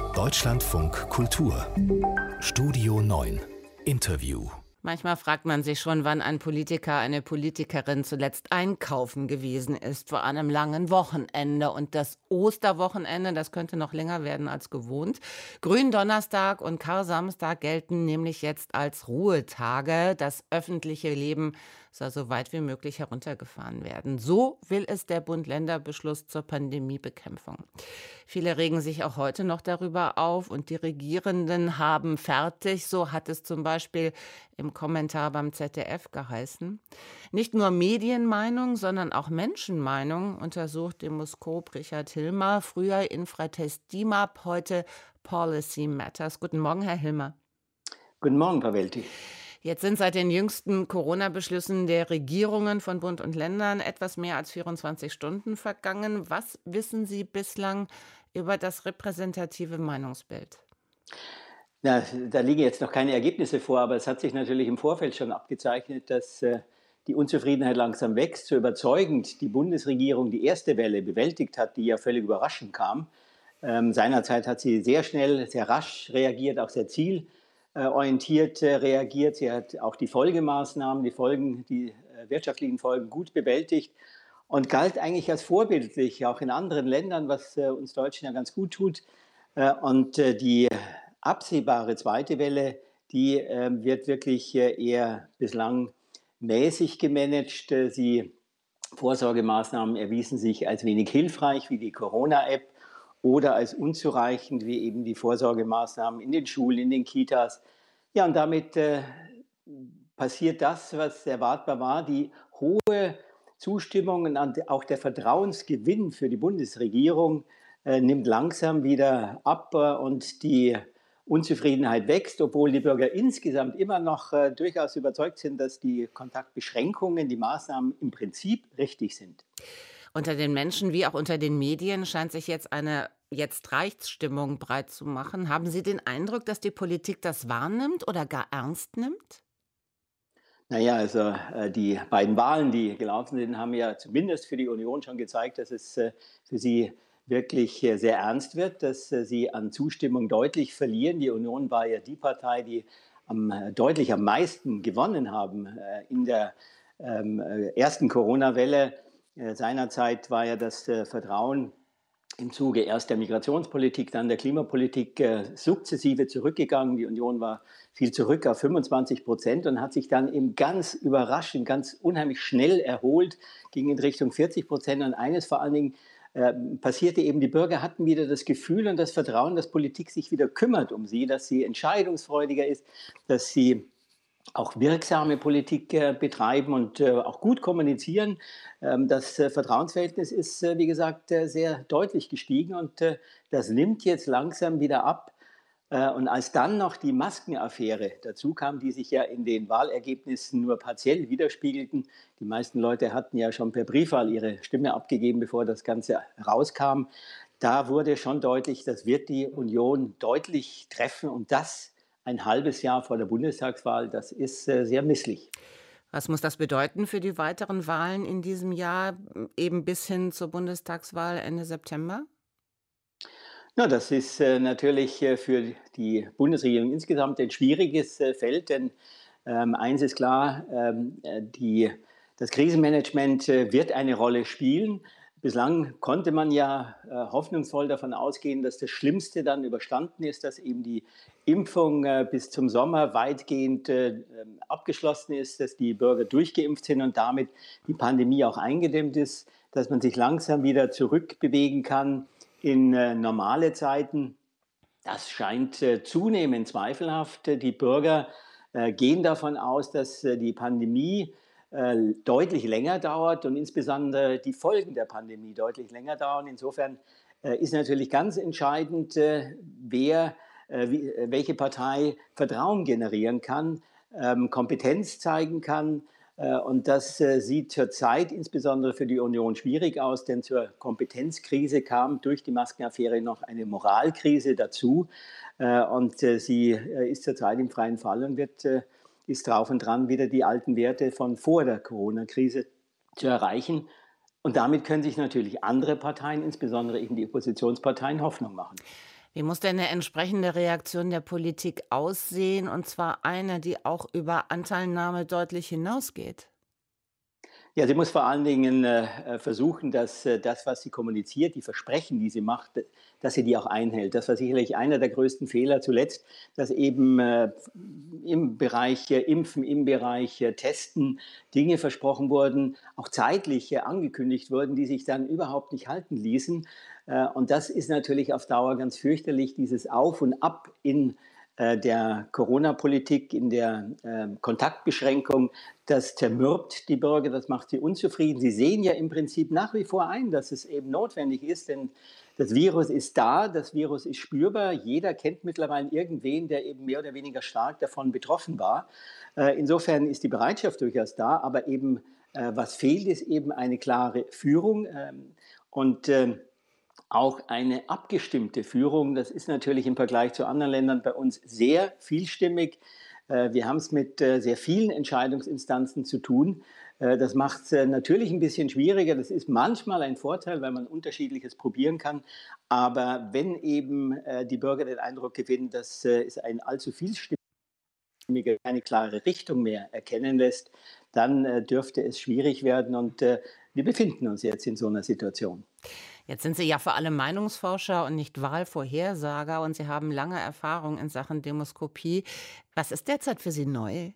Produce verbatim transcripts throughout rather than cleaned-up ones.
Deutschlandfunk Kultur Studio neun Interview. Manchmal fragt man sich schon, wann ein Politiker, eine Politikerin zuletzt einkaufen gewesen ist, vor einem langen Wochenende. Und das Osterwochenende, das könnte noch länger werden als gewohnt. Gründonnerstag und Karsamstag gelten nämlich jetzt als Ruhetage. Das öffentliche Leben soll so weit wie möglich heruntergefahren werden. So will es der Bund-Länder-Beschluss zur Pandemiebekämpfung. Viele regen sich auch heute noch darüber auf und die Regierenden haben fertig, so hat es zum Beispiel im Kommentar beim Z D F geheißen. Nicht nur Medienmeinung, sondern auch Menschenmeinung untersucht Demoskop Richard Hilmer, früher Infratest D I M A P, heute Policy Matters. Guten Morgen, Herr Hilmer. Guten Morgen, Frau Welti. Jetzt sind seit den jüngsten Corona-Beschlüssen der Regierungen von Bund und Ländern etwas mehr als vierundzwanzig Stunden vergangen. Was wissen Sie bislang über das repräsentative Meinungsbild? Na, da liegen jetzt noch keine Ergebnisse vor, aber es hat sich natürlich im Vorfeld schon abgezeichnet, dass äh, die Unzufriedenheit langsam wächst. So überzeugend die Bundesregierung die erste Welle bewältigt hat, die ja völlig überraschend kam. Ähm, seinerzeit hat sie sehr schnell, sehr rasch reagiert, auch sehr zielorientiert äh, reagiert. Sie hat auch die Folgemaßnahmen, die Folgen, die äh, wirtschaftlichen Folgen gut bewältigt und galt eigentlich als vorbildlich, auch in anderen Ländern, was äh, uns Deutschen ja ganz gut tut. Äh, und äh, die absehbare zweite Welle, die äh, wird wirklich äh, eher bislang mäßig gemanagt. Äh, die Vorsorgemaßnahmen erwiesen sich als wenig hilfreich, wie die Corona-App, oder als unzureichend, wie eben die Vorsorgemaßnahmen in den Schulen, in den Kitas. Ja, und damit äh, passiert das, was erwartbar war, die hohe Zustimmung und auch der Vertrauensgewinn für die Bundesregierung äh, nimmt langsam wieder ab äh, und die Unzufriedenheit wächst, obwohl die Bürger insgesamt immer noch äh, durchaus überzeugt sind, dass die Kontaktbeschränkungen, die Maßnahmen im Prinzip richtig sind. Unter den Menschen wie auch unter den Medien scheint sich jetzt eine Jetzt-reicht's-Stimmung breit zu machen. Haben Sie den Eindruck, dass die Politik das wahrnimmt oder gar ernst nimmt? Naja, also äh, die beiden Wahlen, die gelaufen sind, haben ja zumindest für die Union schon gezeigt, dass es äh, für sie wirklich äh, sehr ernst wird, dass äh, sie an Zustimmung deutlich verlieren. Die Union war ja die Partei, die am, äh, deutlich am meisten gewonnen haben äh, in der ähm, äh, ersten Corona-Welle. Äh, seinerzeit war ja das äh, Vertrauen im Zuge erst der Migrationspolitik, dann der Klimapolitik äh, sukzessive zurückgegangen. Die Union war viel zurück auf fünfundzwanzig Prozent und hat sich dann eben ganz überraschend, ganz unheimlich schnell erholt, ging in Richtung vierzig Prozent. Und eines vor allen Dingen äh, passierte eben, die Bürger hatten wieder das Gefühl und das Vertrauen, dass Politik sich wieder kümmert um sie, dass sie entscheidungsfreudiger ist, dass sie auch wirksame Politik äh, betreiben und äh, auch gut kommunizieren. Ähm, das äh, Vertrauensverhältnis ist, äh, wie gesagt, äh, sehr deutlich gestiegen und äh, das nimmt jetzt langsam wieder ab. Äh, und als dann noch die Maskenaffäre dazu kam, die sich ja in den Wahlergebnissen nur partiell widerspiegelten, die meisten Leute hatten ja schon per Briefwahl ihre Stimme abgegeben, bevor das Ganze rauskam, da wurde schon deutlich, das wird die Union deutlich treffen und das ein halbes Jahr vor der Bundestagswahl, das ist äh, sehr misslich. Was muss das bedeuten für die weiteren Wahlen in diesem Jahr, eben bis hin zur Bundestagswahl Ende September? Na, das ist äh, natürlich äh, für die Bundesregierung insgesamt ein schwieriges äh, Feld, denn ähm, eins ist klar, ähm, die, das Krisenmanagement äh, wird eine Rolle spielen. Bislang konnte man ja äh, hoffnungsvoll davon ausgehen, dass das Schlimmste dann überstanden ist, dass eben die Impfung äh, bis zum Sommer weitgehend äh, abgeschlossen ist, dass die Bürger durchgeimpft sind und damit die Pandemie auch eingedämmt ist, dass man sich langsam wieder zurückbewegen kann in äh, normale Zeiten. Das scheint äh, zunehmend zweifelhaft. Die Bürger äh, gehen davon aus, dass äh, die Pandemie äh, deutlich länger dauert und insbesondere die Folgen der Pandemie deutlich länger dauern. Insofern äh, ist natürlich ganz entscheidend, äh, wer, äh, wie, äh, welche Partei Vertrauen generieren kann, ähm, Kompetenz zeigen kann. Äh, und das äh, sieht zurzeit insbesondere für die Union schwierig aus, denn zur Kompetenzkrise kam durch die Maskenaffäre noch eine Moralkrise dazu. Äh, und äh, sie äh, ist zurzeit im freien Fall und wird äh, ist drauf und dran, wieder die alten Werte von vor der Corona-Krise zu erreichen. Und damit können sich natürlich andere Parteien, insbesondere eben die Oppositionsparteien, Hoffnung machen. Wie muss denn eine entsprechende Reaktion der Politik aussehen, und zwar eine, die auch über Anteilnahme deutlich hinausgeht? Ja, sie muss vor allen Dingen äh, äh, versuchen, dass äh, das, was sie kommuniziert, die Versprechen, die sie macht, äh, dass sie die auch einhält. Das war sicherlich einer der größten Fehler zuletzt, dass eben äh, im Bereich äh, Impfen, im Bereich äh, Testen Dinge versprochen wurden, auch zeitlich äh, angekündigt wurden, die sich dann überhaupt nicht halten ließen. Äh, und das ist natürlich auf Dauer ganz fürchterlich, dieses Auf und Ab in äh, der Corona-Politik, in der äh, Kontaktbeschränkung. Das zermürbt die Bürger, das macht sie unzufrieden. Sie sehen ja im Prinzip nach wie vor ein, dass es eben notwendig ist, denn das Virus ist da, das Virus ist spürbar. Jeder kennt mittlerweile irgendwen, der eben mehr oder weniger stark davon betroffen war. Äh, Insofern ist die Bereitschaft durchaus da, aber eben äh, was fehlt, ist eben eine klare Führung. Ähm, Und äh, auch eine abgestimmte Führung. Das ist natürlich im Vergleich zu anderen Ländern bei uns sehr vielstimmig. Äh, Wir haben es mit äh, sehr vielen Entscheidungsinstanzen zu tun. Äh, Das macht es natürlich ein bisschen schwieriger. Das ist manchmal ein Vorteil, weil man Unterschiedliches probieren kann. Aber wenn eben äh, die Bürger den Eindruck gewinnen, dass äh, es ein allzu vielstimmiger, keine klare Richtung mehr erkennen lässt, dann äh, dürfte es schwierig werden. Und äh, wir befinden uns jetzt in so einer Situation. Jetzt sind Sie ja vor allem Meinungsforscher und nicht Wahlvorhersager, und Sie haben lange Erfahrung in Sachen Demoskopie. Was ist derzeit für Sie neu?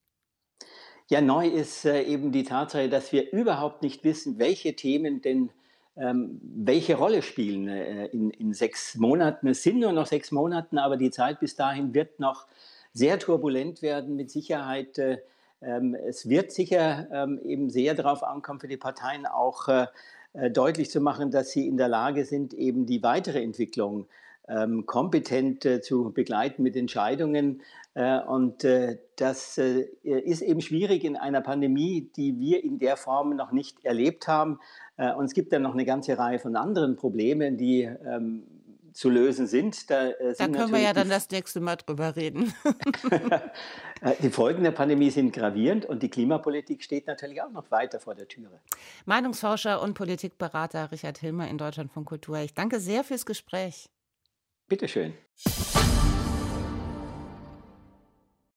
Ja, neu ist äh, eben die Tatsache, dass wir überhaupt nicht wissen, welche Themen denn ähm, welche Rolle spielen äh, in, in sechs Monaten. Es sind nur noch sechs Monate, aber die Zeit bis dahin wird noch sehr turbulent werden, mit Sicherheit. Äh, ähm, es wird sicher ähm, eben sehr darauf ankommen, für die Parteien auch äh, äh, deutlich zu machen, dass sie in der Lage sind, eben die weitere Entwicklung ähm, kompetent äh, zu begleiten mit Entscheidungen. Äh, und äh, das äh, ist eben schwierig in einer Pandemie, die wir in der Form noch nicht erlebt haben. Äh, und es gibt dann noch eine ganze Reihe von anderen Problemen, die ähm, zu lösen sind. Da äh, Da sind können wir ja natürlich die, dann das nächste Mal drüber reden. äh, die Folgen der Pandemie sind gravierend und die Klimapolitik steht natürlich auch noch weiter vor der Türe. Meinungsforscher und Politikberater Richard Hilmer in Deutschlandfunk Kultur. Ich danke sehr fürs Gespräch. Bitteschön.